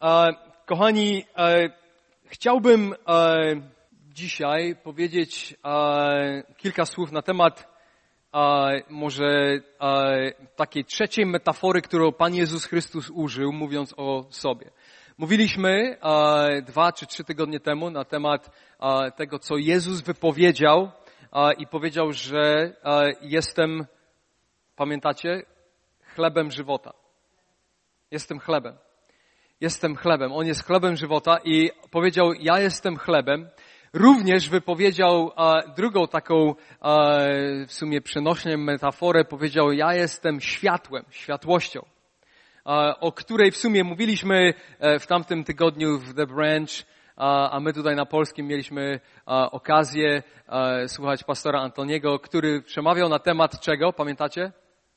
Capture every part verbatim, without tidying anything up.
E, kochani, e, chciałbym e, dzisiaj powiedzieć e, kilka słów na temat e, może e, takiej trzeciej metafory, którą Pan Jezus Chrystus użył, mówiąc o sobie. Mówiliśmy e, dwa czy trzy tygodnie temu na temat e, tego, co Jezus wypowiedział e, i powiedział, że e, jestem, pamiętacie, chlebem żywota. Jestem chlebem. Jestem chlebem. On jest chlebem żywota i powiedział, ja jestem chlebem. Również wypowiedział a, drugą taką a, w sumie przenośną metaforę. Powiedział, ja jestem światłem, światłością, a, o której w sumie mówiliśmy a, w tamtym tygodniu w The Branch, a, a my tutaj na polskim mieliśmy a, okazję a, słuchać pastora Antoniego, który przemawiał na temat czego? Pamiętacie?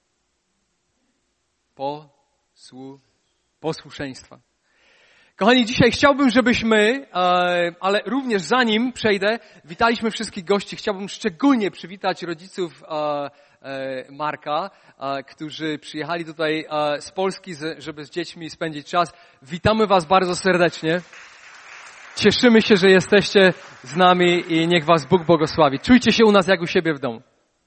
Posłu, posłuszeństwa. Kochani, dzisiaj chciałbym, żebyśmy, ale również zanim przejdę, witaliśmy wszystkich gości. Chciałbym szczególnie przywitać rodziców Marka, którzy przyjechali tutaj z Polski, żeby z dziećmi spędzić czas. Witamy was bardzo serdecznie. Cieszymy się, że jesteście z nami i niech was Bóg błogosławi. Czujcie się u nas jak u siebie w domu.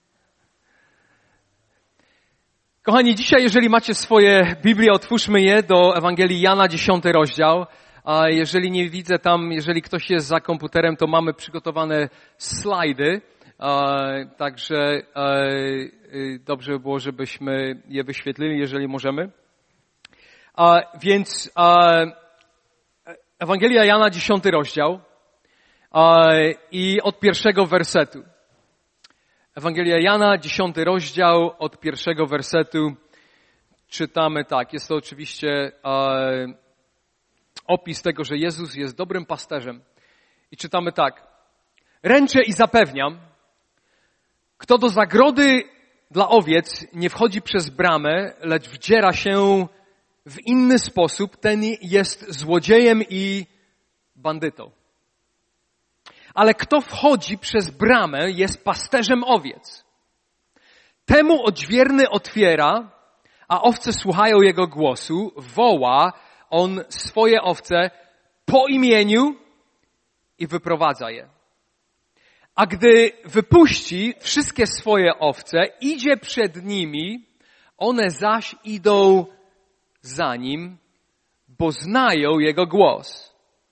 Kochani, dzisiaj, jeżeli macie swoje Biblię, otwórzmy je do Ewangelii Jana, dziesiąty rozdział. A jeżeli nie widzę tam, jeżeli ktoś jest za komputerem, to mamy przygotowane slajdy. A, także a, dobrze by było, żebyśmy je wyświetlili, jeżeli możemy. A, więc a, Ewangelia Jana, dziesiąty rozdział a, i od pierwszego wersetu. Ewangelia Jana, dziesiąty rozdział, od pierwszego wersetu czytamy tak. Jest to oczywiście e, opis tego, że Jezus jest dobrym pasterzem. I czytamy tak. Ręczę i zapewniam, kto do zagrody dla owiec nie wchodzi przez bramę, lecz wdziera się w inny sposób, ten jest złodziejem i bandytą. Ale kto wchodzi przez bramę, jest pasterzem owiec. Temu odźwierny otwiera, a owce słuchają jego głosu, woła on swoje owce po imieniu i wyprowadza je. A gdy wypuści wszystkie swoje owce, idzie przed nimi, one zaś idą za nim, bo znają jego głos.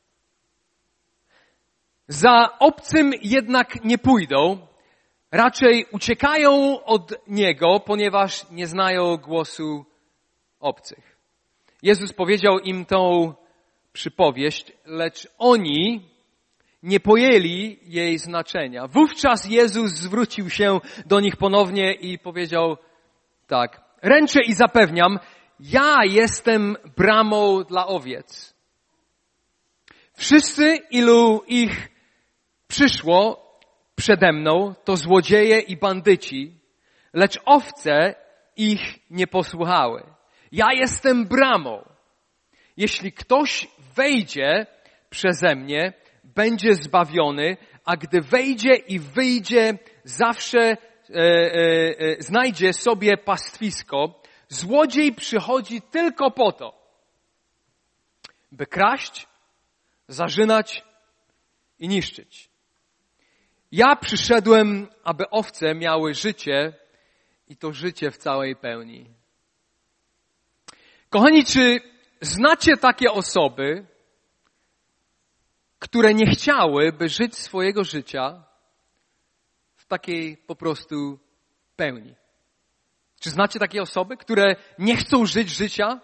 Za obcym jednak nie pójdą, raczej uciekają od niego, ponieważ nie znają głosu obcych. Jezus powiedział im tą przypowieść, lecz oni nie pojęli jej znaczenia. Wówczas Jezus zwrócił się do nich ponownie i powiedział tak. Ręczę i zapewniam, ja jestem bramą dla owiec. Wszyscy, ilu ich przyszło przede mną, to złodzieje i bandyci, lecz owce ich nie posłuchały. Ja jestem bramą. Jeśli ktoś wejdzie przeze mnie, będzie zbawiony, a gdy wejdzie i wyjdzie, zawsze e, e, e, znajdzie sobie pastwisko. Złodziej przychodzi tylko po to, by kraść, zarzynać i niszczyć. Ja przyszedłem, aby owce miały życie i to życie w całej pełni. Kochani, czy znacie takie osoby, które nie chciałyby żyć swojego życia w takiej po prostu pełni? Czy znacie takie osoby, które nie chcą żyć życia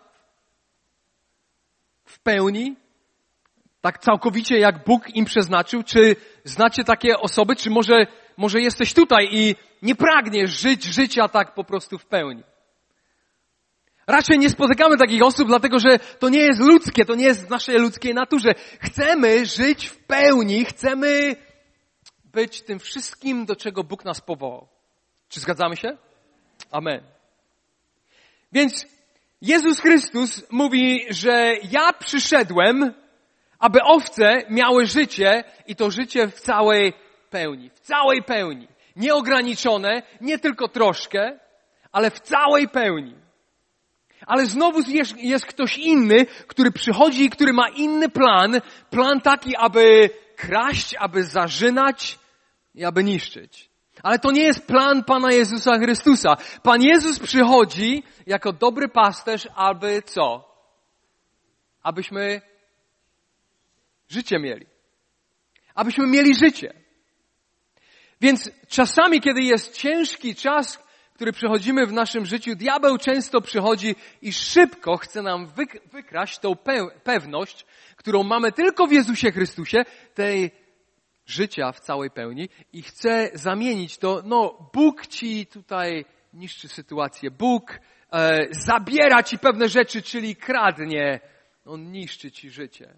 w pełni? Tak całkowicie jak Bóg im przeznaczył? Czy znacie takie osoby? Czy może, może jesteś tutaj i nie pragniesz żyć życia tak po prostu w pełni? Raczej nie spotykamy takich osób, dlatego że to nie jest ludzkie, to nie jest w naszej ludzkiej naturze. Chcemy żyć w pełni, chcemy być tym wszystkim, do czego Bóg nas powołał. Czy zgadzamy się? Amen. Więc Jezus Chrystus mówi, że ja przyszedłem, aby owce miały życie i to życie w całej pełni. W całej pełni. Nieograniczone, nie tylko troszkę, ale w całej pełni. Ale znowu jest, jest ktoś inny, który przychodzi i który ma inny plan. Plan taki, aby kraść, aby zarzynać i aby niszczyć. Ale to nie jest plan Pana Jezusa Chrystusa. Pan Jezus przychodzi jako dobry pasterz, aby co? Abyśmy życie mieli. Abyśmy mieli życie. Więc czasami, kiedy jest ciężki czas, który przechodzimy w naszym życiu, diabeł często przychodzi i szybko chce nam wykraść tą pewność, którą mamy tylko w Jezusie Chrystusie, tej życia w całej pełni i chce zamienić to, no Bóg ci tutaj niszczy sytuację, Bóg e, zabiera ci pewne rzeczy, czyli kradnie, On niszczy ci życie.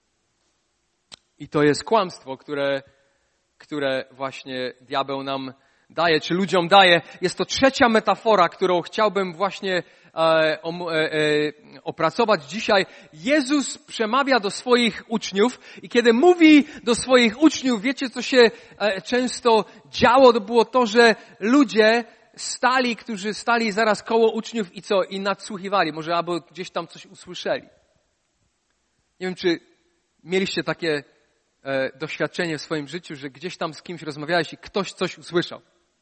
I to jest kłamstwo, które, które właśnie diabeł nam daje, czy ludziom daje. Jest to trzecia metafora, którą chciałbym właśnie e, om, e, e, opracować dzisiaj. Jezus przemawia do swoich uczniów i kiedy mówi do swoich uczniów, wiecie co się e, często działo? To było to, że ludzie stali, którzy stali zaraz koło uczniów i co? I nadsłuchiwali. Może albo gdzieś tam coś usłyszeli. Nie wiem, czy mieliście takie e, doświadczenie w swoim życiu, że gdzieś tam z kimś rozmawiałeś i ktoś coś usłyszał.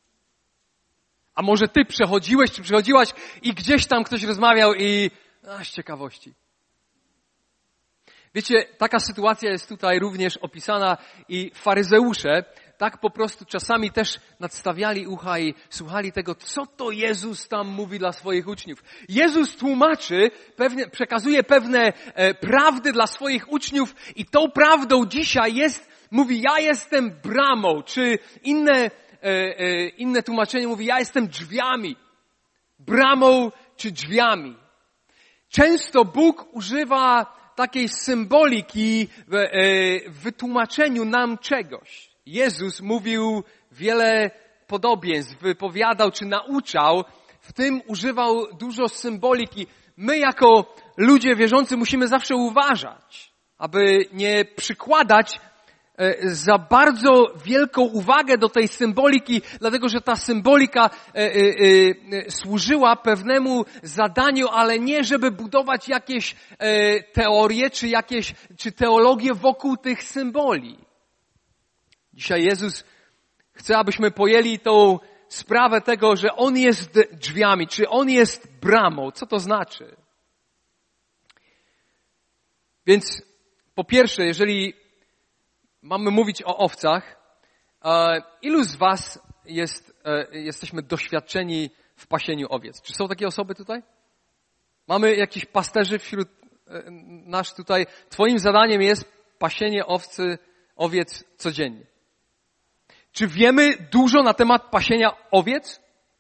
A może ty przechodziłeś, czy przechodziłaś i gdzieś tam ktoś rozmawiał i a, z ciekawości. Wiecie, taka sytuacja jest tutaj również opisana i faryzeusze tak po prostu czasami też nadstawiali ucha i słuchali tego, co to Jezus tam mówi dla swoich uczniów. Jezus tłumaczy, pewne, przekazuje pewne e, prawdy dla swoich uczniów i tą prawdą dzisiaj jest, mówi, ja jestem bramą, czy inne Inne tłumaczenie mówi, ja jestem drzwiami. Bramą czy drzwiami. Często Bóg używa takiej symboliki w wytłumaczeniu nam czegoś. Jezus mówił wiele podobieństw, wypowiadał czy nauczał, w tym używał dużo symboliki. My jako ludzie wierzący musimy zawsze uważać, aby nie przykładać za bardzo wielką uwagę do tej symboliki, dlatego że ta symbolika e, e, e, służyła pewnemu zadaniu, ale nie żeby budować jakieś e, teorie czy jakieś, czy teologię wokół tych symboli. Dzisiaj Jezus chce, abyśmy pojęli tą sprawę tego, że On jest drzwiami, czy On jest bramą. Co to znaczy? Więc po pierwsze, jeżeli mamy mówić o owcach. Ilu z was jest, jesteśmy doświadczeni w pasieniu owiec? Czy są takie osoby tutaj? Mamy jakichś pasterzy wśród nas tutaj. Twoim zadaniem jest pasienie owcy, owiec codziennie. Czy wiemy dużo na temat pasienia owiec?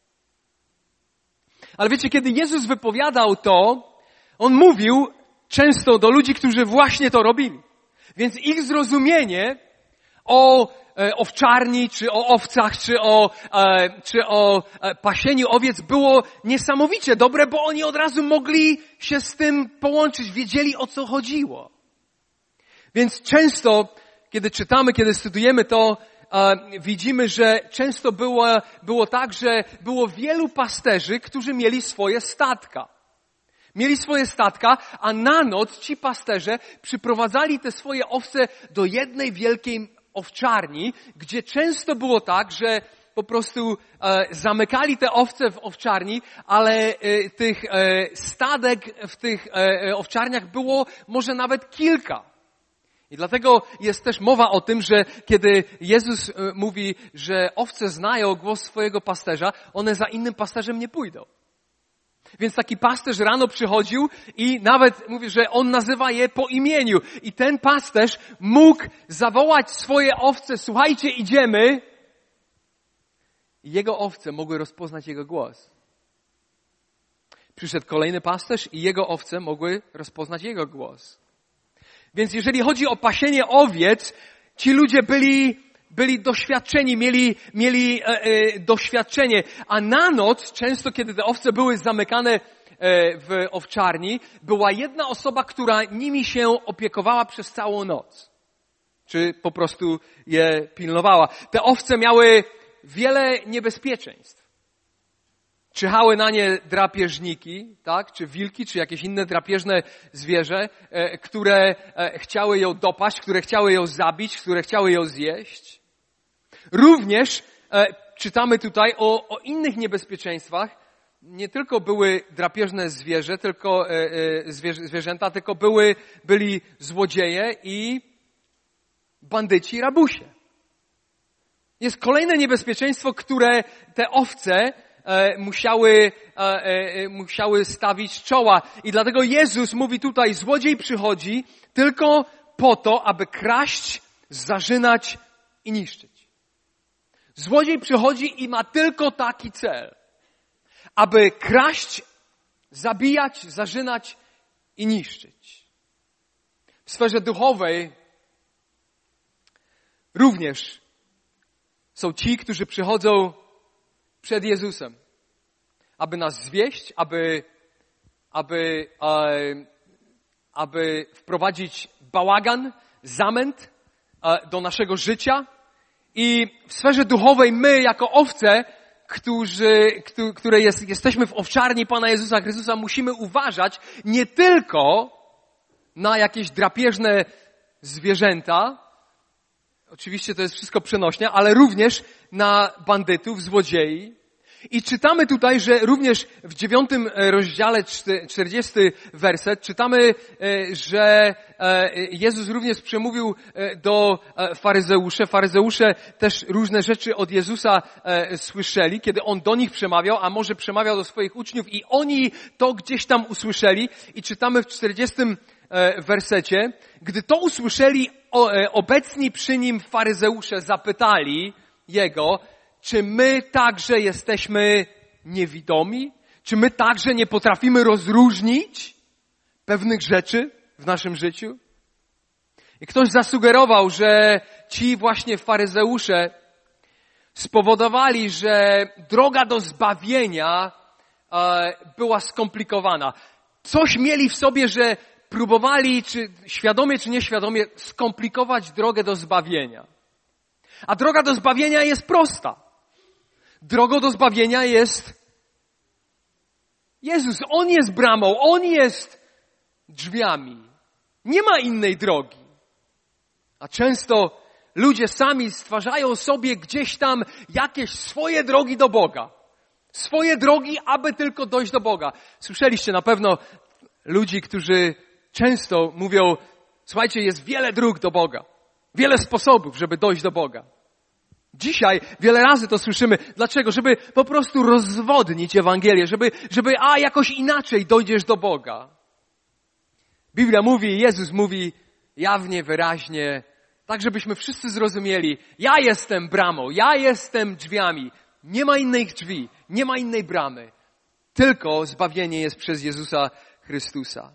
Ale wiecie, kiedy Jezus wypowiadał to, On mówił często do ludzi, którzy właśnie to robili. Więc ich zrozumienie o e, owczarni, czy o owcach, czy o, e, czy o e, pasieniu owiec było niesamowicie dobre, bo oni od razu mogli się z tym połączyć, wiedzieli o co chodziło. Więc często, kiedy czytamy, kiedy studujemy to, e, widzimy, że często było, było tak, że było wielu pasterzy, którzy mieli swoje statka. Mieli swoje statka, a na noc ci pasterze przyprowadzali te swoje owce do jednej wielkiej owczarni, gdzie często było tak, że po prostu e, zamykali te owce w owczarni, ale e, tych e, stadek w tych e, owczarniach było może nawet kilka. I dlatego jest też mowa o tym, że kiedy Jezus e, mówi, że owce znają głos swojego pasterza, one za innym pasterzem nie pójdą. Więc taki pasterz rano przychodził i nawet mówi, że on nazywa je po imieniu. I ten pasterz mógł zawołać swoje owce, słuchajcie, idziemy. I jego owce mogły rozpoznać jego głos. Przyszedł kolejny pasterz i jego owce mogły rozpoznać jego głos. Więc jeżeli chodzi o pasienie owiec, ci ludzie byli byli doświadczeni, mieli, mieli e, e, doświadczenie. A na noc, często kiedy te owce były zamykane e, w owczarni, była jedna osoba, która nimi się opiekowała przez całą noc. Czy po prostu je pilnowała. Te owce miały wiele niebezpieczeństw. czyhały na nie drapieżniki, tak? Czy wilki, czy jakieś inne drapieżne zwierzę, e, które e, chciały ją dopaść, które chciały ją zabić, które chciały ją zjeść. Również e, czytamy tutaj o, o innych niebezpieczeństwach. Nie tylko były drapieżne zwierzę, tylko, e, e, zwierzę, zwierzęta, tylko były, byli złodzieje i bandyci, rabusie. Jest kolejne niebezpieczeństwo, które te owce e, musiały, e, e, musiały stawić czoła. I dlatego Jezus mówi tutaj, złodziej przychodzi tylko po to, aby kraść, zarzynać i niszczyć. Złodziej przychodzi i ma tylko taki cel. Aby kraść, zabijać, zarzynać i niszczyć. W sferze duchowej również są ci, którzy przychodzą przed Jezusem, aby nas zwieść, aby, aby, e, aby wprowadzić bałagan, zamęt e, do naszego życia. I w sferze duchowej my, jako owce, którzy, które jest, jesteśmy w owczarni Pana Jezusa Chrystusa, musimy uważać nie tylko na jakieś drapieżne zwierzęta, oczywiście to jest wszystko przenośne, ale również na bandytów, złodziei. I czytamy tutaj, że również w dziewiątym rozdziale, czterdziesty werset, czytamy, że Jezus również przemówił do faryzeuszy. Faryzeusze też różne rzeczy od Jezusa słyszeli, kiedy On do nich przemawiał, a może przemawiał do swoich uczniów i oni to gdzieś tam usłyszeli. I czytamy w czterdziestym wersecie, gdy to usłyszeli, obecni przy nim faryzeusze zapytali Jego, czy my także jesteśmy niewidomi? Czy my także nie potrafimy rozróżnić pewnych rzeczy w naszym życiu? I ktoś zasugerował, że ci właśnie faryzeusze spowodowali, że droga do zbawienia była skomplikowana. Coś mieli w sobie, że próbowali, czy świadomie, czy nieświadomie, skomplikować drogę do zbawienia. A droga do zbawienia jest prosta. Drogą do zbawienia jest Jezus. On jest bramą, On jest drzwiami. Nie ma innej drogi. A często ludzie sami stwarzają sobie gdzieś tam jakieś swoje drogi do Boga. Swoje drogi, aby tylko dojść do Boga. Słyszeliście na pewno ludzi, którzy często mówią, słuchajcie, jest wiele dróg do Boga. Wiele sposobów, żeby dojść do Boga. Dzisiaj wiele razy to słyszymy. Dlaczego? Żeby po prostu rozwodnić Ewangelię, żeby, żeby a jakoś inaczej dojdziesz do Boga. Biblia mówi, Jezus mówi jawnie, wyraźnie, tak żebyśmy wszyscy zrozumieli, ja jestem bramą, ja jestem drzwiami. Nie ma innych drzwi, nie ma innej bramy. Tylko zbawienie jest przez Jezusa Chrystusa.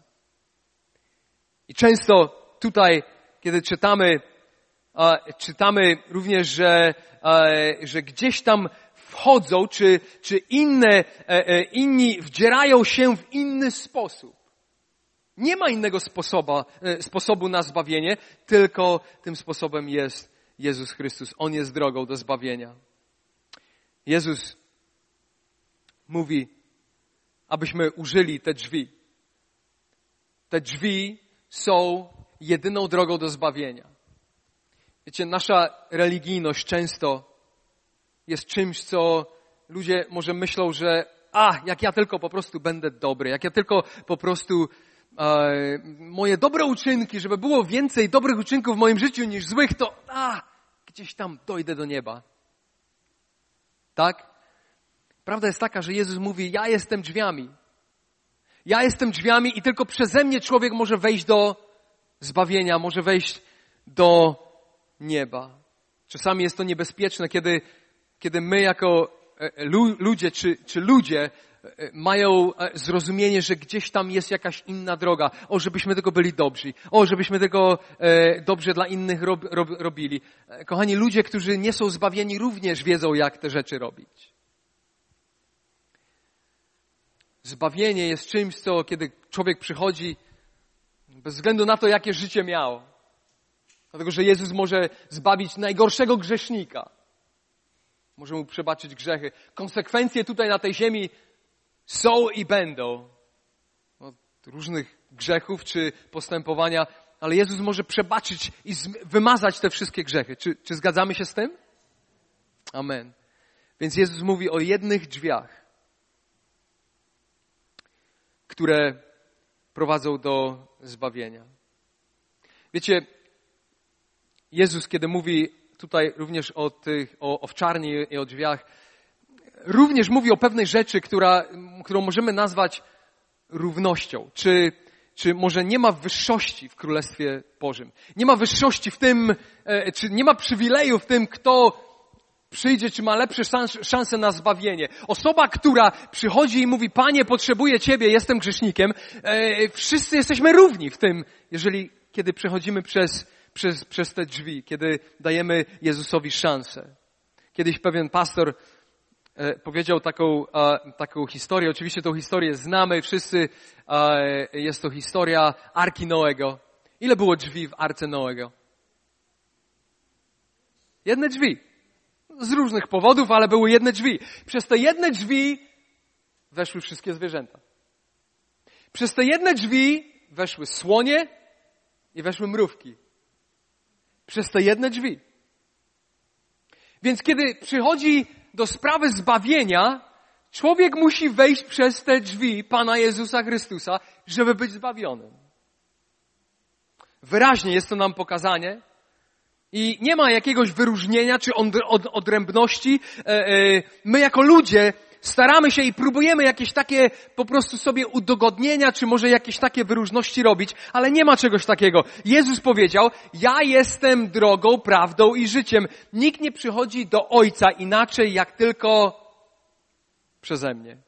I często tutaj, kiedy czytamy, czytamy również, że, że gdzieś tam wchodzą, czy, czy inne, inni wdzierają się w inny sposób. Nie ma innego sposobu, sposobu na zbawienie, tylko tym sposobem jest Jezus Chrystus. On jest drogą do zbawienia. Jezus mówi, abyśmy użyli te drzwi. Te drzwi są jedyną drogą do zbawienia. Wiecie, nasza religijność często jest czymś, co ludzie może myślą, że a, jak ja tylko po prostu będę dobry, jak ja tylko po prostu e, moje dobre uczynki, żeby było więcej dobrych uczynków w moim życiu niż złych, to a, gdzieś tam dojdę do nieba. Tak? Prawda jest taka, że Jezus mówi, ja jestem drzwiami. Ja jestem drzwiami i tylko przeze mnie człowiek może wejść do zbawienia, może wejść do nieba. Czasami jest to niebezpieczne, kiedy, kiedy my jako lu, ludzie, czy, czy ludzie mają zrozumienie, że gdzieś tam jest jakaś inna droga. O, żebyśmy tylko byli dobrzy. O, żebyśmy tylko e, dobrze dla innych rob, rob, robili. Kochani, ludzie, którzy nie są zbawieni, również wiedzą, jak te rzeczy robić. Zbawienie jest czymś, co kiedy człowiek przychodzi, bez względu na to, jakie życie miał. Dlatego, że Jezus może zbawić najgorszego grzesznika. Może mu przebaczyć grzechy. Konsekwencje tutaj na tej ziemi są i będą od różnych grzechów czy postępowania, ale Jezus może przebaczyć i wymazać te wszystkie grzechy. Czy, czy zgadzamy się z tym? Amen. Więc Jezus mówi o jednych drzwiach, które prowadzą do zbawienia. Wiecie, Jezus, kiedy mówi tutaj również o tych, o owczarni i o drzwiach, również mówi o pewnej rzeczy, która, którą możemy nazwać równością. Czy, czy może nie ma wyższości w Królestwie Bożym? Nie ma wyższości w tym, czy nie ma przywileju w tym, kto przyjdzie, czy ma lepsze szanse na zbawienie. Osoba, która przychodzi i mówi, Panie, potrzebuję Ciebie, jestem grzesznikiem. E, wszyscy jesteśmy równi w tym, jeżeli, kiedy przechodzimy przez, przez, przez te drzwi, kiedy dajemy Jezusowi szansę. Kiedyś pewien pastor e, powiedział taką, e, taką historię. Oczywiście tą historię znamy wszyscy. E, jest to historia Arki Noego. Ile było drzwi w Arce Noego? Jedne drzwi. Z różnych powodów, ale były jedne drzwi. Przez te jedne drzwi weszły wszystkie zwierzęta. Przez te jedne drzwi weszły słonie i weszły mrówki. Przez te jedne drzwi. Więc kiedy przychodzi do sprawy zbawienia, człowiek musi wejść przez te drzwi Pana Jezusa Chrystusa, żeby być zbawionym. Wyraźnie jest to nam pokazanie. I nie ma jakiegoś wyróżnienia czy odrębności. My jako ludzie staramy się i próbujemy jakieś takie po prostu sobie udogodnienia, czy może jakieś takie wyróżności robić, ale nie ma czegoś takiego. Jezus powiedział, ja jestem drogą, prawdą i życiem. Nikt nie przychodzi do Ojca inaczej, jak tylko przeze mnie.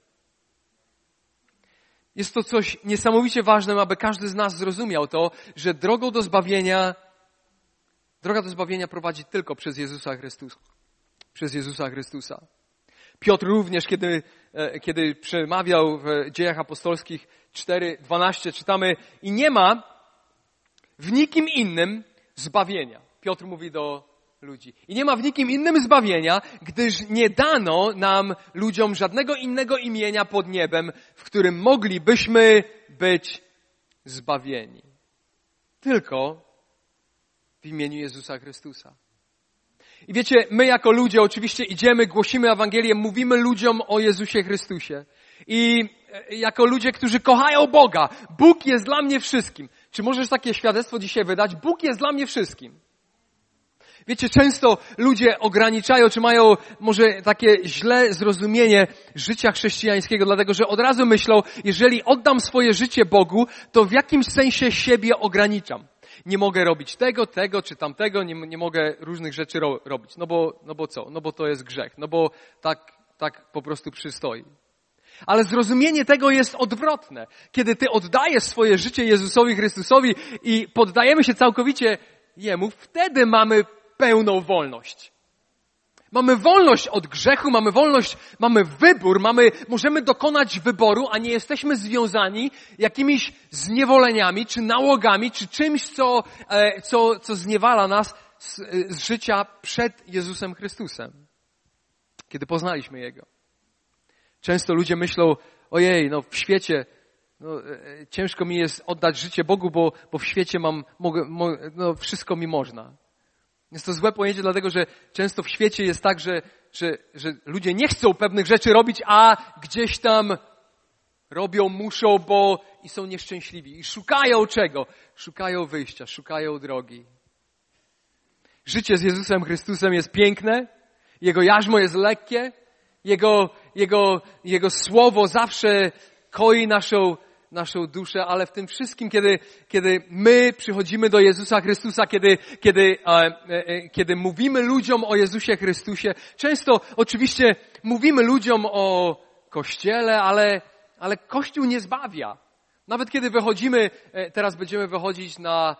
Jest to coś niesamowicie ważne, aby każdy z nas zrozumiał to, że drogą do zbawienia Droga do zbawienia prowadzi tylko przez Jezusa Chrystusa. Przez Jezusa Chrystusa. Piotr również, kiedy, kiedy przemawiał w Dziejach Apostolskich cztery dwanaście, czytamy, i nie ma w nikim innym zbawienia. Piotr mówi do ludzi. I nie ma w nikim innym zbawienia, gdyż nie dano nam, ludziom, żadnego innego imienia pod niebem, w którym moglibyśmy być zbawieni. Tylko w imieniu Jezusa Chrystusa. I wiecie, my jako ludzie oczywiście idziemy, głosimy Ewangelię, mówimy ludziom o Jezusie Chrystusie. I jako ludzie, którzy kochają Boga, Bóg jest dla mnie wszystkim. Czy możesz takie świadectwo dzisiaj wydać? Bóg jest dla mnie wszystkim. Wiecie, często ludzie ograniczają, czy mają może takie źle zrozumienie życia chrześcijańskiego, dlatego że od razu myślą, jeżeli oddam swoje życie Bogu, to w jakimś sensie siebie ograniczam. Nie mogę robić tego, tego czy tamtego, nie, nie mogę różnych rzeczy ro, robić. No bo, no bo co? No bo to jest grzech. No bo tak, tak po prostu przystoi. Ale zrozumienie tego jest odwrotne. Kiedy ty oddajesz swoje życie Jezusowi Chrystusowi i poddajemy się całkowicie Jemu, wtedy mamy pełną wolność. Mamy wolność od grzechu, mamy wolność, mamy wybór, mamy, możemy dokonać wyboru, a nie jesteśmy związani jakimiś zniewoleniami, czy nałogami, czy czymś, co, co, co zniewala nas z, z życia przed Jezusem Chrystusem. Kiedy poznaliśmy Jego. Często ludzie myślą, ojej, no w świecie, no, ciężko mi jest oddać życie Bogu, bo, bo w świecie mam, mogę, mo, no, wszystko mi można. Jest to złe pojęcie, dlatego że często w świecie jest tak, że, że, że ludzie nie chcą pewnych rzeczy robić, a gdzieś tam robią, muszą, bo i są nieszczęśliwi. I szukają czego? Szukają wyjścia, szukają drogi. Życie z Jezusem Chrystusem jest piękne, Jego jarzmo jest lekkie, Jego, Jego, Jego słowo zawsze koi naszą naszą duszę, ale w tym wszystkim, kiedy, kiedy my przychodzimy do Jezusa Chrystusa, kiedy, kiedy, e, e, kiedy mówimy ludziom o Jezusie Chrystusie, często oczywiście mówimy ludziom o Kościele, ale, ale Kościół nie zbawia. Nawet kiedy wychodzimy, teraz będziemy wychodzić na,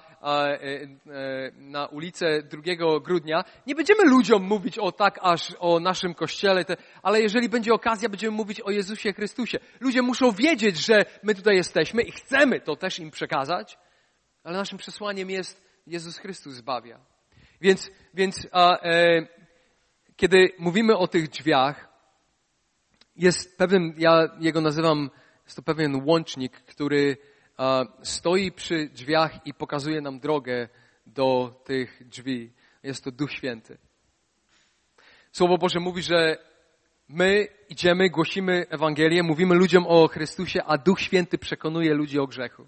na ulicę drugiego grudnia, nie będziemy ludziom mówić o tak aż o naszym Kościele, ale jeżeli będzie okazja, będziemy mówić o Jezusie Chrystusie. Ludzie muszą wiedzieć, że my tutaj jesteśmy i chcemy to też im przekazać, ale naszym przesłaniem jest Jezus Chrystus zbawia. Więc, więc a, e, kiedy mówimy o tych drzwiach, jest pewien, ja jego nazywam, jest to pewien łącznik, który uh, stoi przy drzwiach i pokazuje nam drogę do tych drzwi. Jest to Duch Święty. Słowo Boże mówi, że my idziemy, głosimy Ewangelię, mówimy ludziom o Chrystusie, a Duch Święty przekonuje ludzi o grzechu.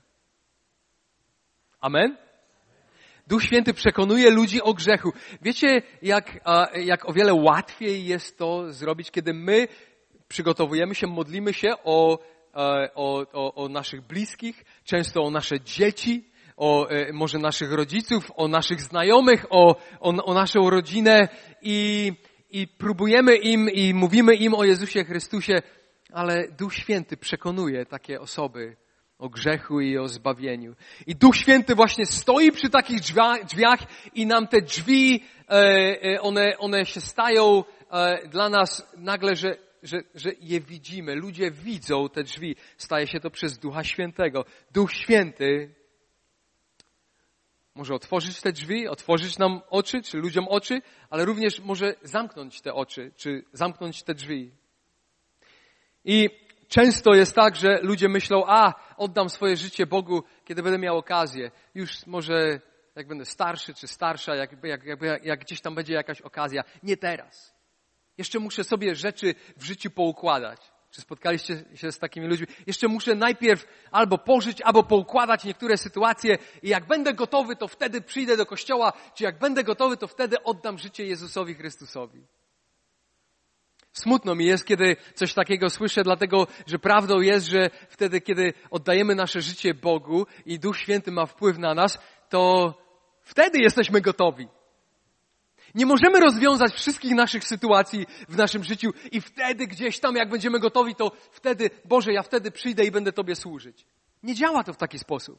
Amen? Duch Święty przekonuje ludzi o grzechu. Wiecie, jak, jak o wiele łatwiej jest to zrobić, kiedy my przygotowujemy się, modlimy się o, o, o, o naszych bliskich, często o nasze dzieci, o może naszych rodziców, o naszych znajomych, o, o, o naszą rodzinę i, i próbujemy im i mówimy im o Jezusie Chrystusie, ale Duch Święty przekonuje takie osoby o grzechu i o zbawieniu. I Duch Święty właśnie stoi przy takich drzwiach, drzwiach i nam te drzwi, one, one się stają dla nas nagle, że, że, że je widzimy. Ludzie widzą te drzwi. Staje się to przez Ducha Świętego. Duch Święty może otworzyć te drzwi, otworzyć nam oczy, czy ludziom oczy, ale również może zamknąć te oczy, czy zamknąć te drzwi. I często jest tak, że ludzie myślą, a oddam swoje życie Bogu, kiedy będę miał okazję. Już może jak będę starszy czy starsza, jak, jak, jak, jak gdzieś tam będzie jakaś okazja. Nie teraz. Jeszcze muszę sobie rzeczy w życiu poukładać. Czy spotkaliście się z takimi ludźmi? Jeszcze muszę najpierw albo pożyć, albo poukładać niektóre sytuacje i jak będę gotowy, to wtedy przyjdę do kościoła, czy jak będę gotowy, to wtedy oddam życie Jezusowi Chrystusowi. Smutno mi jest, kiedy coś takiego słyszę, dlatego, że prawdą jest, że wtedy, kiedy oddajemy nasze życie Bogu i Duch Święty ma wpływ na nas, to wtedy jesteśmy gotowi. Nie możemy rozwiązać wszystkich naszych sytuacji w naszym życiu i wtedy gdzieś tam, jak będziemy gotowi, to wtedy, Boże, ja wtedy przyjdę i będę Tobie służyć. Nie działa to w taki sposób.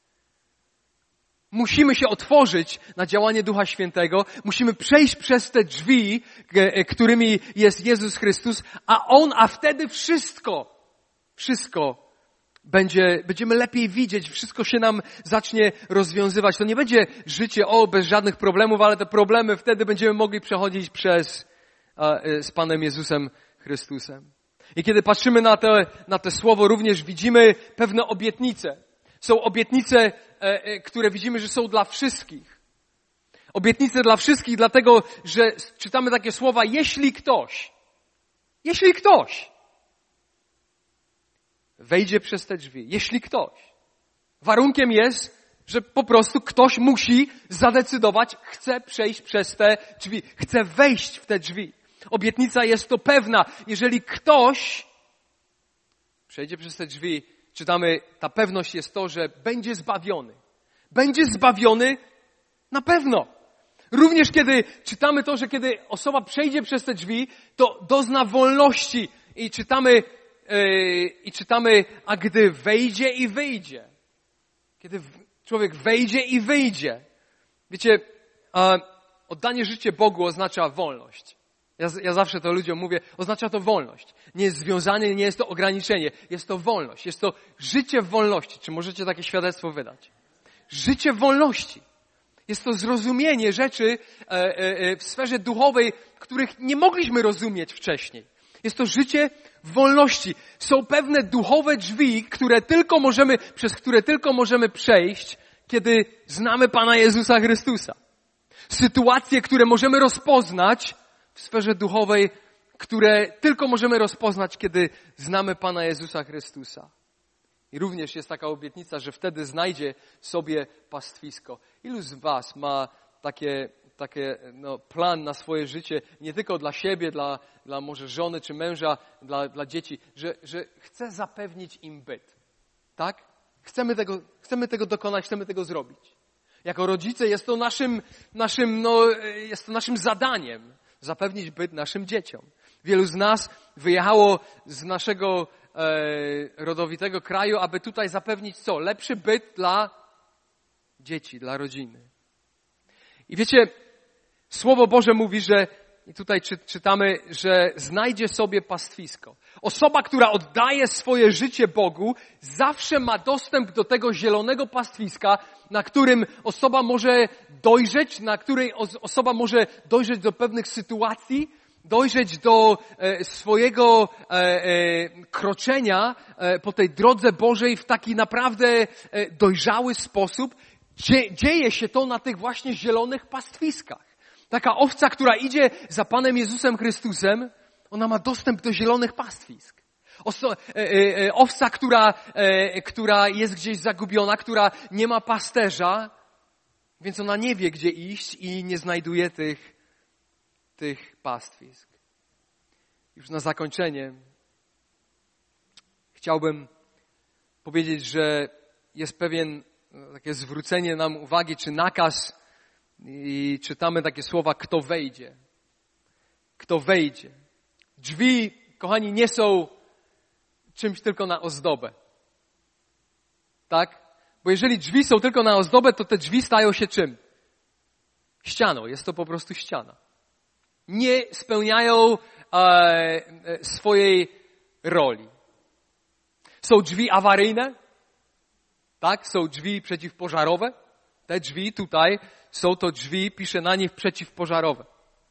Musimy się otworzyć na działanie Ducha Świętego. Musimy przejść przez te drzwi, którymi jest Jezus Chrystus, a On, a wtedy wszystko, wszystko będzie, będziemy lepiej widzieć, wszystko się nam zacznie rozwiązywać. To nie będzie życie, o, bez żadnych problemów, ale te problemy wtedy będziemy mogli przechodzić przez, z Panem Jezusem Chrystusem. I kiedy patrzymy na te, na te słowo, również widzimy pewne obietnice. Są obietnice, które widzimy, że są dla wszystkich. Obietnice dla wszystkich, dlatego, że czytamy takie słowa, jeśli ktoś, jeśli ktoś wejdzie przez te drzwi, jeśli ktoś. Warunkiem jest, że po prostu ktoś musi zadecydować, chce przejść przez te drzwi, chce wejść w te drzwi. Obietnica jest to pewna. Jeżeli ktoś przejdzie przez te drzwi, czytamy, ta pewność jest to, że będzie zbawiony. Będzie zbawiony na pewno. Również kiedy czytamy to, że kiedy osoba przejdzie przez te drzwi, to dozna wolności. I czytamy, yy, i czytamy, a gdy wejdzie i wyjdzie. Kiedy człowiek wejdzie i wyjdzie. Wiecie, a oddanie życia Bogu oznacza wolność. Ja, ja zawsze to ludziom mówię, oznacza to wolność. Nie jest związanie, nie jest to ograniczenie. Jest to wolność. Jest to życie w wolności. Czy możecie takie świadectwo wydać? Życie w wolności. Jest to zrozumienie rzeczy e, e, w sferze duchowej, których nie mogliśmy rozumieć wcześniej. Jest to życie w wolności. Są pewne duchowe drzwi, które tylko możemy, przez które tylko możemy przejść, kiedy znamy Pana Jezusa Chrystusa. Sytuacje, które możemy rozpoznać w sferze duchowej, które tylko możemy rozpoznać, kiedy znamy Pana Jezusa Chrystusa. I również jest taka obietnica, że wtedy znajdzie sobie pastwisko. Ilu z was ma takie, takie no, plan na swoje życie, nie tylko dla siebie, dla, dla może żony czy męża, dla, dla dzieci, że, że chce zapewnić im byt. Tak? Chcemy tego, chcemy tego dokonać, chcemy tego zrobić. Jako rodzice jest to naszym, naszym, no, jest to naszym zadaniem. Zapewnić byt naszym dzieciom. Wielu z nas wyjechało z naszego e, rodowitego kraju, aby tutaj zapewnić co? Lepszy byt dla dzieci, dla rodziny. I wiecie, Słowo Boże mówi, że, i tutaj czy, czytamy, że znajdzie sobie pastwisko. Osoba, która oddaje swoje życie Bogu, zawsze ma dostęp do tego zielonego pastwiska, na którym osoba może dojrzeć, na której osoba może dojrzeć do pewnych sytuacji dojrzeć do e, swojego e, e, kroczenia e, po tej drodze Bożej w taki naprawdę e, dojrzały sposób. Dzie, dzieje się to na tych właśnie zielonych pastwiskach. Taka owca, która idzie za Panem Jezusem Chrystusem, ona ma dostęp do zielonych pastwisk. Oso, e, e, owca, która, e, która jest gdzieś zagubiona, która nie ma pasterza, więc ona nie wie, gdzie iść i nie znajduje tych, tych pastwisk. Już na zakończenie chciałbym powiedzieć, że jest pewien takie zwrócenie nam uwagi, czy nakaz i czytamy takie słowa, kto wejdzie. Kto wejdzie. Drzwi, kochani, nie są czymś tylko na ozdobę. Tak? Bo jeżeli drzwi są tylko na ozdobę, to te drzwi stają się czym? Ścianą. Jest to po prostu ściana. Nie spełniają e, swojej roli. Są drzwi awaryjne. Tak? Są drzwi przeciwpożarowe. Te drzwi tutaj są to drzwi, piszę na nich przeciwpożarowe.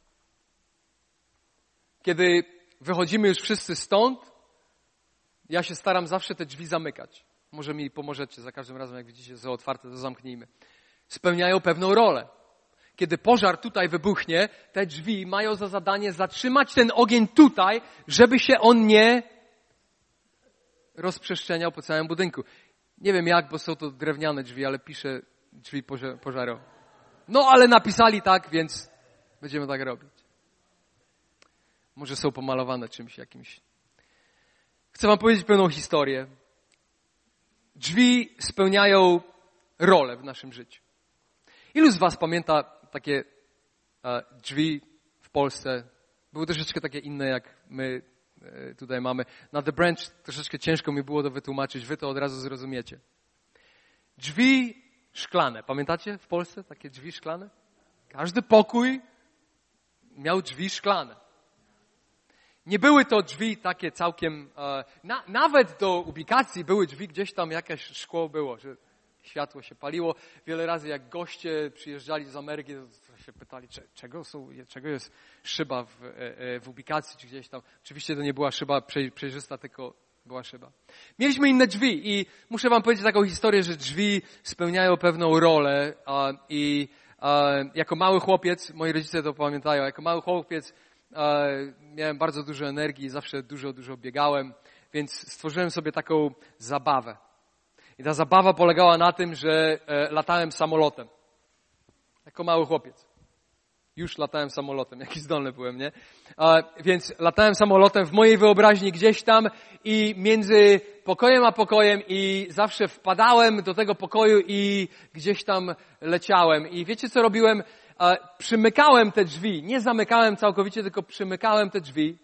Kiedy wychodzimy już wszyscy stąd, ja się staram zawsze te drzwi zamykać. Może mi pomożecie za każdym razem, jak widzicie, że są otwarte, to zamknijmy. Spełniają pewną rolę. Kiedy pożar tutaj wybuchnie, te drzwi mają za zadanie zatrzymać ten ogień tutaj, żeby się on nie rozprzestrzeniał po całym budynku. Nie wiem jak, bo są to drewniane drzwi, ale piszę drzwi pożarowe. No, ale napisali tak, więc będziemy tak robić. Może są pomalowane czymś jakimś. Chcę wam powiedzieć pewną historię. Drzwi spełniają rolę w naszym życiu. Ilu z was pamięta takie e, drzwi w Polsce? Były troszeczkę takie inne, jak my e, tutaj mamy. Na The Branch troszeczkę ciężko mi było to wytłumaczyć. Wy to od razu zrozumiecie. Drzwi szklane. Pamiętacie w Polsce takie drzwi szklane? Każdy pokój miał drzwi szklane. Nie były to drzwi takie całkiem, e, na, nawet do ubikacji były drzwi, gdzieś tam jakieś szkło było, że światło się paliło. Wiele razy jak goście przyjeżdżali z Ameryki, to się pytali, czego, są, czego jest szyba w, e, w ubikacji, czy gdzieś tam. Oczywiście to nie była szyba przejrzysta, tylko była szyba. Mieliśmy inne drzwi i muszę wam powiedzieć taką historię, że drzwi spełniają pewną rolę a, i a, jako mały chłopiec, moi rodzice to pamiętają, jako mały chłopiec miałem bardzo dużo energii, zawsze dużo, dużo biegałem, więc stworzyłem sobie taką zabawę. I ta zabawa polegała na tym, że latałem samolotem. Jako mały chłopiec. Już latałem samolotem, jaki zdolny byłem, nie? Więc latałem samolotem w mojej wyobraźni gdzieś tam i między pokojem a pokojem i zawsze wpadałem do tego pokoju i gdzieś tam leciałem. I wiecie co robiłem? Przymykałem te drzwi, nie zamykałem całkowicie, tylko przymykałem te drzwi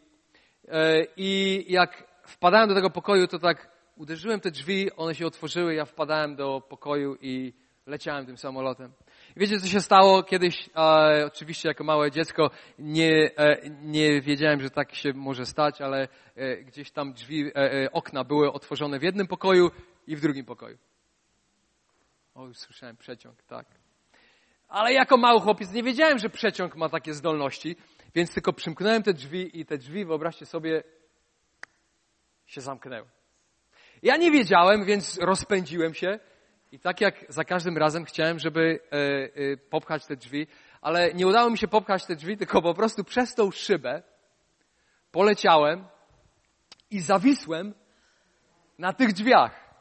i jak wpadałem do tego pokoju, to tak uderzyłem te drzwi, one się otworzyły, ja wpadałem do pokoju i leciałem tym samolotem. I wiecie, co się stało kiedyś? E, oczywiście jako małe dziecko nie, e, nie wiedziałem, że tak się może stać, ale e, gdzieś tam drzwi, e, okna były otworzone w jednym pokoju i w drugim pokoju. O, już słyszałem przeciąg, tak. Ale jako mały chłopiec nie wiedziałem, że przeciąg ma takie zdolności, więc tylko przymknąłem te drzwi i te drzwi, wyobraźcie sobie, się zamknęły. Ja nie wiedziałem, więc rozpędziłem się i tak jak za każdym razem chciałem, żeby e, e, popchać te drzwi, ale nie udało mi się popchać te drzwi, tylko po prostu przez tą szybę poleciałem i zawisłem na tych drzwiach.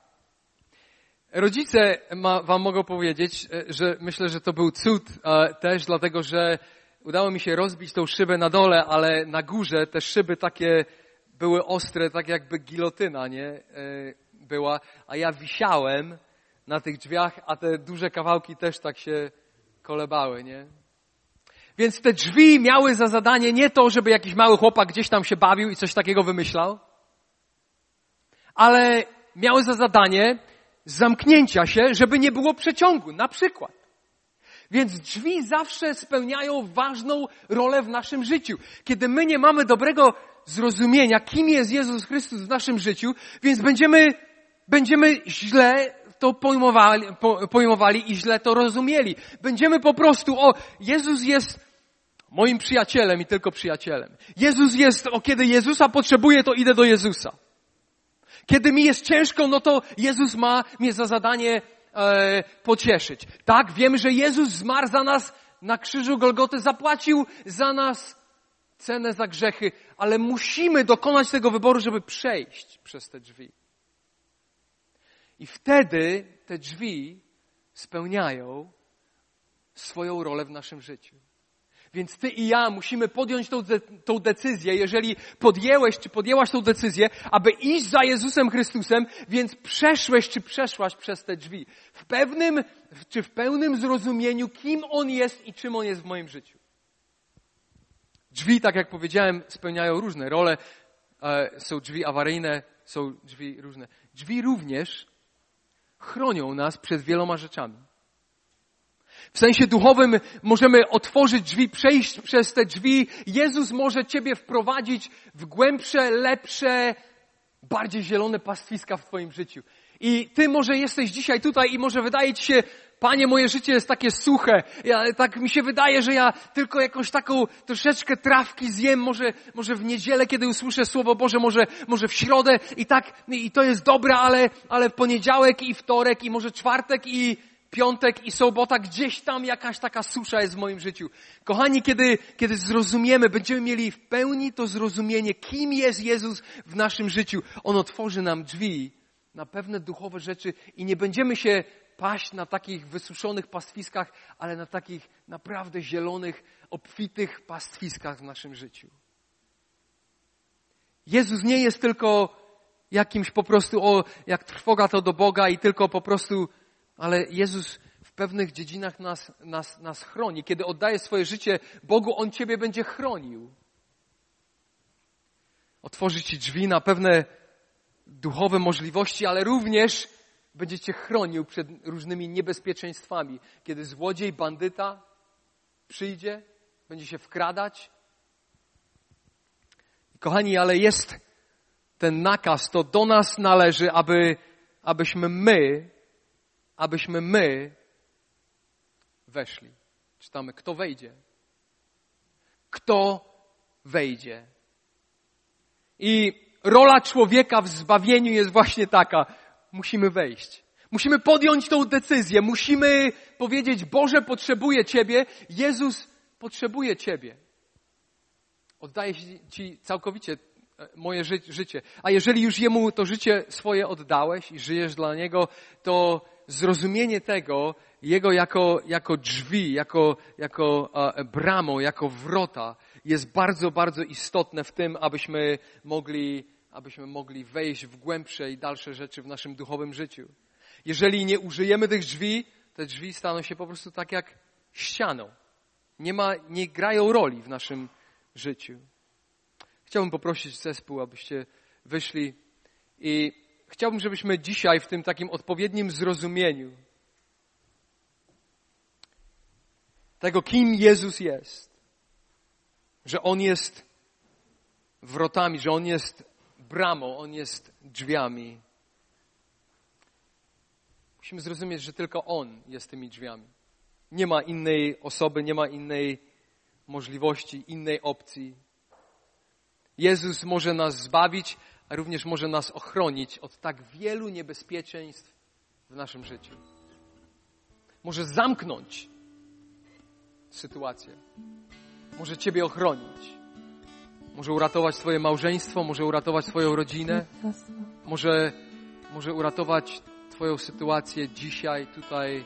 Rodzice ma, wam mogą powiedzieć, że myślę, że to był cud e, też, dlatego że udało mi się rozbić tą szybę na dole, ale na górze te szyby takie były ostre, tak jakby gilotyna, nie? E, była, a ja wisiałem na tych drzwiach, a te duże kawałki też tak się kolebały, nie? Więc te drzwi miały za zadanie nie to, żeby jakiś mały chłopak gdzieś tam się bawił i coś takiego wymyślał, ale miały za zadanie zamknięcia się, żeby nie było przeciągu, na przykład. Więc drzwi zawsze spełniają ważną rolę w naszym życiu. Kiedy my nie mamy dobrego zrozumienia, kim jest Jezus Chrystus w naszym życiu, więc będziemy, będziemy źle to pojmowali, pojmowali i źle to rozumieli. Będziemy po prostu, o, Jezus jest Moim przyjacielem i tylko przyjacielem. Jezus jest, o kiedy Jezusa potrzebuję, to idę do Jezusa. Kiedy mi jest ciężko, no to Jezus ma mnie za zadanie e, pocieszyć. Tak, wiemy, że Jezus zmarł za nas na krzyżu Golgoty, zapłacił za nas cenę za grzechy, ale musimy dokonać tego wyboru, żeby przejść przez te drzwi. I wtedy te drzwi spełniają swoją rolę w naszym życiu. Więc ty i ja musimy podjąć tą, de- tą decyzję, jeżeli podjęłeś czy podjęłaś tą decyzję, aby iść za Jezusem Chrystusem, więc przeszłeś czy przeszłaś przez te drzwi. W pewnym, czy w pełnym zrozumieniu, kim On jest i czym On jest w moim życiu. Drzwi, tak jak powiedziałem, spełniają różne role. E, są drzwi awaryjne, są drzwi różne. Drzwi również chronią nas przed wieloma rzeczami. W sensie duchowym możemy otworzyć drzwi, przejść przez te drzwi. Jezus może ciebie wprowadzić w głębsze, lepsze, bardziej zielone pastwiska w twoim życiu. I ty może jesteś dzisiaj tutaj i może wydaje ci się, Panie, moje życie jest takie suche. Ja, tak mi się wydaje, że ja tylko jakąś taką troszeczkę trawki zjem, może, może w niedzielę, kiedy usłyszę Słowo Boże, może, może w środę i tak, i to jest dobre, ale, ale w poniedziałek i wtorek i może czwartek i piątek i sobota, gdzieś tam jakaś taka susza jest w moim życiu. Kochani, kiedy, kiedy zrozumiemy, będziemy mieli w pełni to zrozumienie, kim jest Jezus w naszym życiu. On otworzy nam drzwi na pewne duchowe rzeczy i nie będziemy się paść na takich wysuszonych pastwiskach, ale na takich naprawdę zielonych, obfitych pastwiskach w naszym życiu. Jezus nie jest tylko jakimś po prostu, o, jak trwoga to do Boga i tylko po prostu, ale Jezus w pewnych dziedzinach nas, nas, nas chroni. Kiedy oddajesz swoje życie Bogu, On ciebie będzie chronił. Otworzy ci drzwi na pewne duchowe możliwości, ale również będzie cię chronił przed różnymi niebezpieczeństwami. Kiedy złodziej, bandyta przyjdzie, będzie się wkradać. Kochani, ale jest ten nakaz, to do nas należy, aby, abyśmy my, abyśmy my weszli. Czytamy, kto wejdzie. Kto wejdzie. I rola człowieka w zbawieniu jest właśnie taka. Musimy wejść. Musimy podjąć tą decyzję. Musimy powiedzieć, Boże, potrzebuję Ciebie. Jezus potrzebuje Ciebie. Oddaję Ci całkowicie moje ży- życie. A jeżeli już Jemu to życie swoje oddałeś i żyjesz dla Niego, to zrozumienie tego, Jego jako, jako drzwi, jako, jako uh, bramą, jako wrota jest bardzo, bardzo istotne w tym, abyśmy mogli abyśmy mogli wejść w głębsze i dalsze rzeczy w naszym duchowym życiu. Jeżeli nie użyjemy tych drzwi, te drzwi staną się po prostu tak jak ścianą. Nie ma, nie grają roli w naszym życiu. Chciałbym poprosić zespół, abyście wyszli i chciałbym, żebyśmy dzisiaj w tym takim odpowiednim zrozumieniu tego, kim Jezus jest, że On jest wrotami, że On jest bramą, On jest drzwiami. Musimy zrozumieć, że tylko On jest tymi drzwiami. Nie ma innej osoby, nie ma innej możliwości, innej opcji. Jezus może nas zbawić, a również może nas ochronić od tak wielu niebezpieczeństw w naszym życiu. Może zamknąć sytuację. Może Ciebie ochronić. Może uratować Twoje małżeństwo, może uratować Twoją rodzinę, może, może uratować Twoją sytuację dzisiaj, tutaj,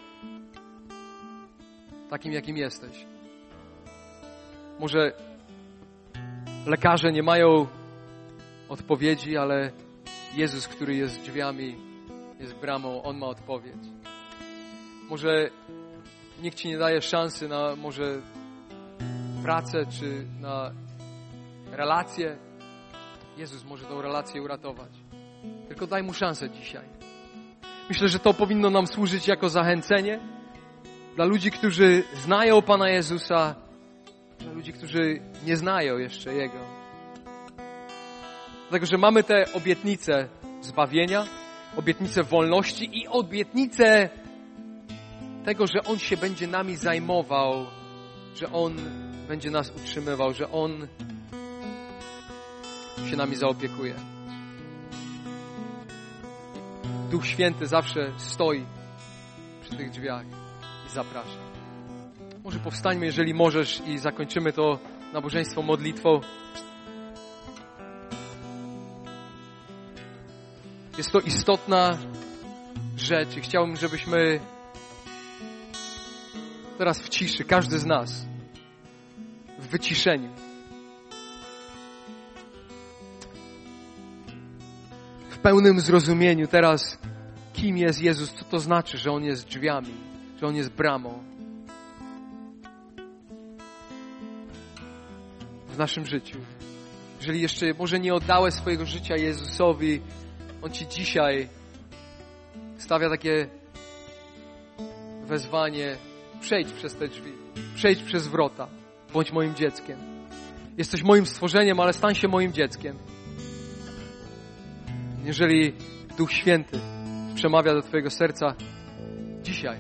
takim jakim jesteś. Może lekarze nie mają odpowiedzi, ale Jezus, który jest drzwiami, jest bramą, On ma odpowiedź. Może nikt Ci nie daje szansy na może pracę, czy na relacje. Jezus może tą relację uratować. Tylko daj Mu szansę dzisiaj. Myślę, że to powinno nam służyć jako zachęcenie dla ludzi, którzy znają Pana Jezusa, dla ludzi, którzy nie znają jeszcze Jego. Dlatego, że mamy te obietnice zbawienia, obietnice wolności i obietnice tego, że On się będzie nami zajmował, że On będzie nas utrzymywał, że On się nami zaopiekuje. Duch Święty zawsze stoi przy tych drzwiach i zaprasza. Może powstańmy, jeżeli możesz, i zakończymy to nabożeństwo modlitwą. Jest to istotna rzecz i chciałbym, żebyśmy teraz w ciszy, każdy z nas, w wyciszeniu, w pełnym zrozumieniu teraz, kim jest Jezus, co to znaczy, że On jest drzwiami, że On jest bramą w naszym życiu. Jeżeli jeszcze może nie oddałeś swojego życia Jezusowi, On Ci dzisiaj stawia takie wezwanie: przejdź przez te drzwi, przejdź przez wrota, bądź moim dzieckiem. Jesteś moim stworzeniem, ale stań się moim dzieckiem. Jeżeli Duch Święty przemawia do Twojego serca dzisiaj,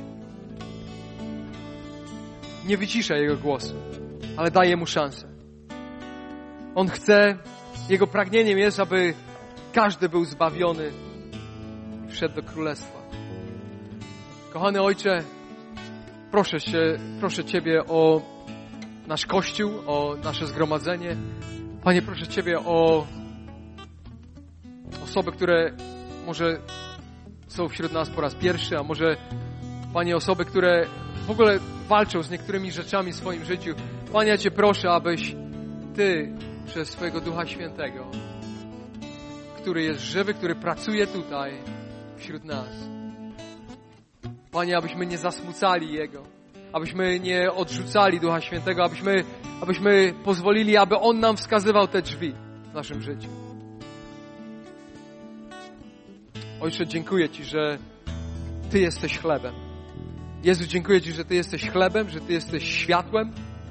nie wyciszaj Jego głosu, ale daj Mu szansę. On chce, Jego pragnieniem jest, aby każdy był zbawiony i wszedł do Królestwa. Kochany Ojcze, proszę Cię, proszę Ciebie o nasz Kościół, o nasze zgromadzenie. Panie, proszę Ciebie o osoby, które może są wśród nas po raz pierwszy, a może, Panie, osoby, które w ogóle walczą z niektórymi rzeczami w swoim życiu. Panie, ja Cię proszę, abyś Ty przez swojego Ducha Świętego, który jest żywy, który pracuje tutaj wśród nas, Panie, abyśmy nie zasmucali Jego, abyśmy nie odrzucali Ducha Świętego, abyśmy, abyśmy pozwolili, aby On nam wskazywał te drzwi w naszym życiu. Ojcze, dziękuję Ci, że Ty jesteś chlebem. Jezu, dziękuję Ci, że Ty jesteś chlebem, że Ty jesteś światłem,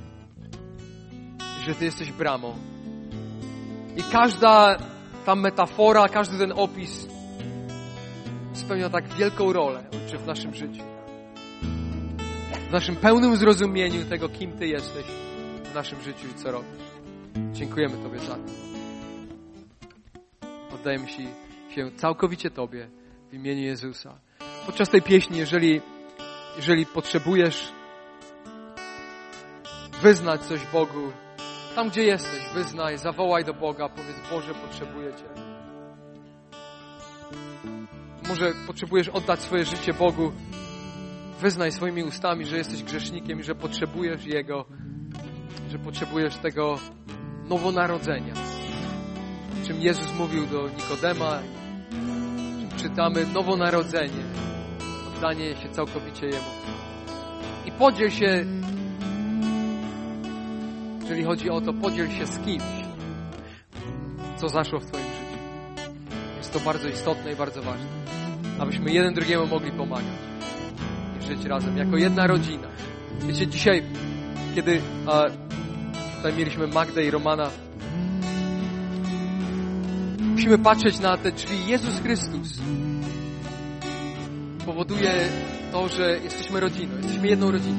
że Ty jesteś bramą. I każda ta metafora, każdy ten opis spełnia tak wielką rolę, Ojcze, w naszym życiu. W naszym pełnym zrozumieniu tego, kim Ty jesteś w naszym życiu i co robisz. Dziękujemy Tobie za to. Oddajemy się się całkowicie Tobie w imieniu Jezusa. Podczas tej pieśni, jeżeli, jeżeli potrzebujesz wyznać coś Bogu, tam gdzie jesteś, wyznaj, zawołaj do Boga, powiedz: Boże, potrzebuję Cię. Może potrzebujesz oddać swoje życie Bogu, wyznaj swoimi ustami, że jesteś grzesznikiem i że potrzebujesz Jego, że potrzebujesz tego nowonarodzenia. Czym Jezus mówił do Nikodema, czytamy nowonarodzenie, oddanie się całkowicie Jemu. I podziel się, jeżeli chodzi o to, podziel się z kimś, co zaszło w Twoim życiu. Jest to bardzo istotne i bardzo ważne, abyśmy jeden drugiemu mogli pomagać i żyć razem, jako jedna rodzina. Wiecie, dzisiaj, kiedy a, tutaj mieliśmy Magdę i Romana, musimy patrzeć na te drzwi. Jezus Chrystus powoduje to, że jesteśmy rodziną, jesteśmy jedną rodziną.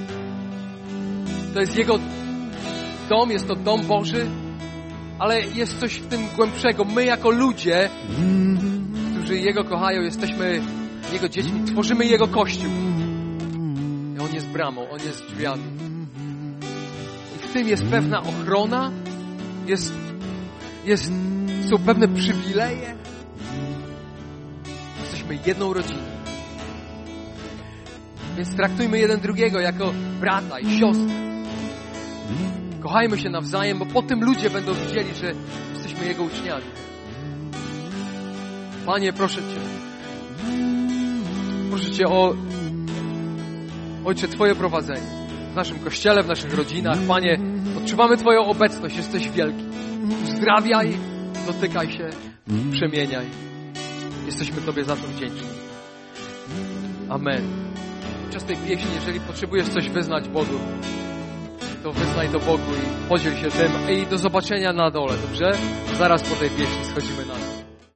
To jest Jego dom, jest to dom Boży, ale jest coś w tym głębszego. My jako ludzie, którzy Jego kochają, jesteśmy Jego dziećmi, tworzymy Jego Kościół. I On jest bramą, On jest drzwiami. I w tym jest pewna ochrona, jest, jest, są pewne przywileje. Jesteśmy jedną rodziną. Więc traktujmy jeden drugiego jako brata i siostrę. Kochajmy się nawzajem, bo potem ludzie będą widzieli, że jesteśmy Jego uczniami. Panie, proszę Cię. Proszę Cię o, Ojcze, Twoje prowadzenie w naszym Kościele, w naszych rodzinach. Panie, odczuwamy Twoją obecność. Jesteś wielki. Uzdrawiaj, dotykaj się, przemieniaj. Jesteśmy Tobie za to wdzięczni. Amen. Podczas tej pieśni, jeżeli potrzebujesz coś wyznać Bogu, to wyznaj to Bogu i podziel się tym. I do zobaczenia na dole, dobrze? Zaraz po tej pieśni schodzimy na dół.